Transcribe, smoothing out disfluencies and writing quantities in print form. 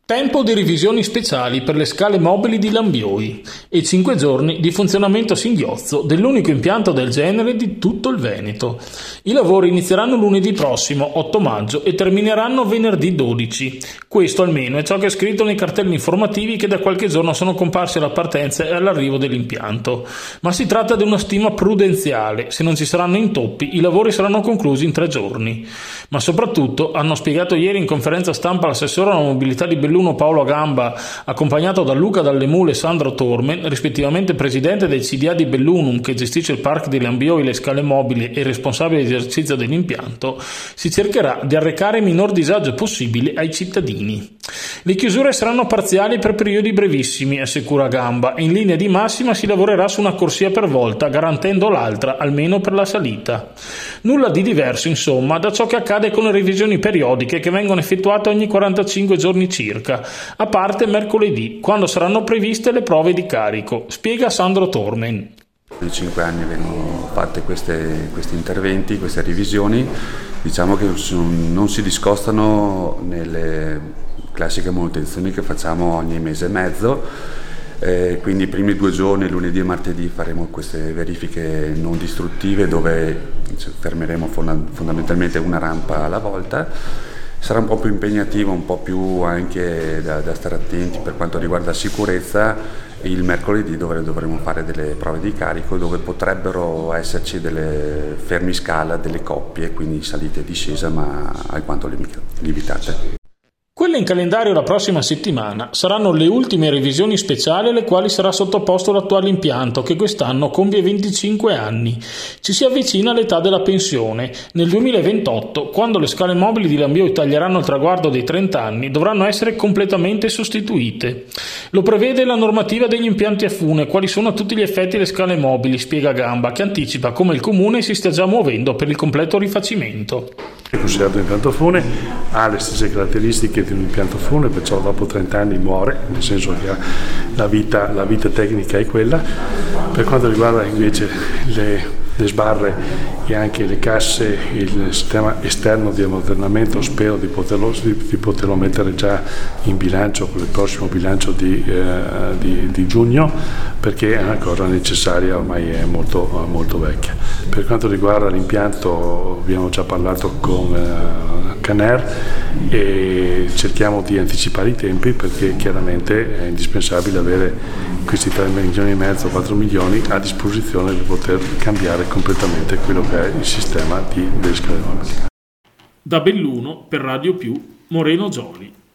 Tempo di revisioni speciali per le scale mobili di Lambioi e 5 giorni di funzionamento a singhiozzo dell'unico impianto del genere di tutto il Veneto. I lavori inizieranno lunedì prossimo, 8 maggio, e termineranno venerdì 12. Questo almeno è ciò che è scritto nei cartelli informativi che da qualche giorno sono comparsi alla partenza e all'arrivo dell'impianto. Ma si tratta di una stima prudenziale. Se non ci saranno intoppi, i lavori saranno conclusi in 3 giorni. Ma soprattutto, hanno spiegato ieri in conferenza stampa l'assessore alla mobilità di Belluno Paolo Gamba, accompagnato da Luca Dallemule e Sandro Tormen, rispettivamente presidente del CDA di Bellunum che gestisce il park di Lambioi, le scale mobili e responsabile di esercizio dell'impianto, si cercherà di arrecare minor disagio possibile ai cittadini. Le chiusure saranno parziali per periodi brevissimi, assicura Gamba, e in linea di massima si lavorerà su una corsia per volta, garantendo l'altra, almeno per la salita. Nulla di diverso, insomma, da ciò che accade con le revisioni periodiche che vengono effettuate ogni 45 giorni circa, a parte mercoledì, quando saranno previste le prove di carico, spiega Sandro Tormen. Nei 5 anni vengono fatte questi interventi, queste revisioni, diciamo che non si discostano nelle classiche manutenzioni che facciamo ogni mese e mezzo, quindi i primi 2 giorni, lunedì e martedì, faremo queste verifiche non distruttive dove fermeremo fondamentalmente una rampa alla volta. Sarà un po' più impegnativo, un po' più anche da stare attenti per quanto riguarda la sicurezza. Il mercoledì dovremo fare delle prove di carico dove potrebbero esserci delle fermiscala, delle coppie, quindi salite e discesa, ma alquanto limitate. Quelle in calendario la prossima settimana saranno le ultime revisioni speciali alle quali sarà sottoposto l'attuale impianto che quest'anno compie 25 anni. Ci si avvicina all'età della pensione. Nel 2028, quando le scale mobili di Lambioi taglieranno il traguardo dei 30 anni, dovranno essere completamente sostituite. Lo prevede la normativa degli impianti a fune, quali sono a tutti gli effetti le scale mobili, spiega Gamba, che anticipa come il Comune si stia già muovendo per il completo rifacimento. È considerato impianto a fune, ha le stesse caratteristiche di un impianto a fune, perciò dopo 30 anni muore, nel senso che la vita tecnica è quella. Per quanto riguarda invece le sbarre e anche le casse, il sistema esterno di ammodernamento, spero di poterlo mettere già in bilancio con il prossimo bilancio di giugno, perché è una cosa necessaria, ormai è molto vecchia. Per quanto riguarda l'impianto abbiamo già parlato con Caner e cerchiamo di anticipare i tempi, perché chiaramente è indispensabile avere questi 3,5 milioni, 4 milioni a disposizione per poter cambiare completamente quello che è il sistema delle scale mobili. Da Belluno per Radio Più, Moreno Gioli.